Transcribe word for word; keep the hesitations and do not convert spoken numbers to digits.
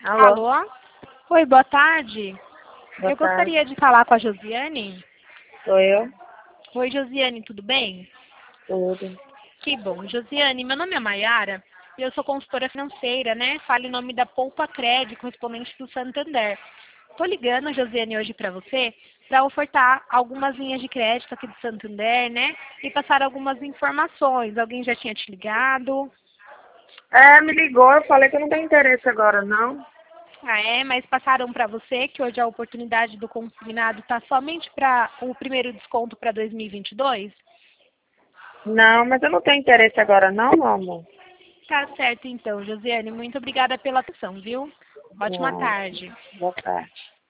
Alô? Alô? Oi, boa tarde. Boa Eu tarde. gostaria de falar com a Josiane. Sou eu? Oi, Josiane, tudo bem? Tudo. Que bom. Josiane, meu nome é Maiara e eu sou consultora financeira, né? Fale em nome da Poupa Crédito, correspondente do Santander. Tô ligando, Josiane, hoje para você para ofertar algumas linhas de crédito aqui do Santander, né? E passar algumas informações. Alguém já tinha te ligado? É, me ligou, eu falei que eu não tenho interesse agora, não. Ah, é? Mas passaram para você que hoje a oportunidade do consignado está somente para o primeiro desconto para dois mil e vinte e dois? Não, mas eu não tenho interesse agora, não, meu amor. Tá certo então, Josiane. Muito obrigada pela atenção, viu? Ótima Não. tarde. Boa tarde.